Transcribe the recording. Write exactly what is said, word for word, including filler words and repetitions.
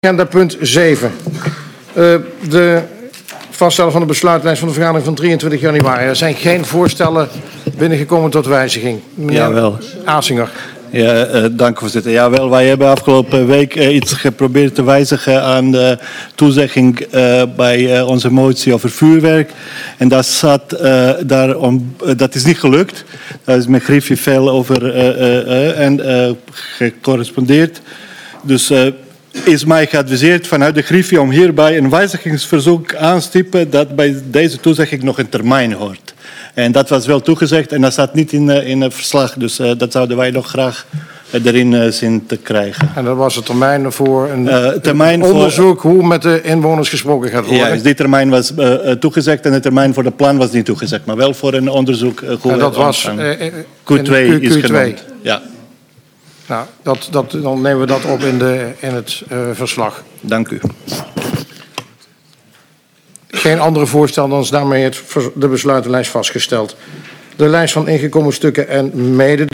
Agenda punt zeven. Uh, de vaststellen van de besluitlijst van de vergadering van drieëntwintig januari. Er zijn geen voorstellen binnengekomen tot wijziging. Meneer Jawel. Aasinger. Ja, uh, dank voorzitter. Jawel, wij hebben afgelopen week uh, iets geprobeerd te wijzigen aan de toezegging uh, bij uh, onze motie over vuurwerk. En dat, zat, uh, daarom, uh, dat is niet gelukt. Daar is met Griffie veel over uh, uh, uh, en uh, gecorrespondeerd. Dus uh, is mij geadviseerd vanuit de Griffie om hierbij een wijzigingsverzoek aan te stippen dat bij deze toezegging nog een termijn hoort. En dat was wel toegezegd en dat staat niet in, uh, in het verslag. Dus uh, dat zouden wij nog graag uh, erin uh, zien te krijgen. En dat was de termijn voor een, uh, termijn een onderzoek voor, hoe met de inwoners gesproken gaat worden. Ja, dus die termijn was uh, toegezegd en de termijn voor de plan was niet toegezegd. Maar wel voor een onderzoek. Uh, en dat was uh, Q twee Q, is Q twee. genoemd. Ja. Nou, dat, dat, dan nemen we dat op in, de, in het uh, verslag. Dank u. Geen andere voorstel, dan is daarmee het, de besluitenlijst vastgesteld. De lijst van ingekomen stukken en mede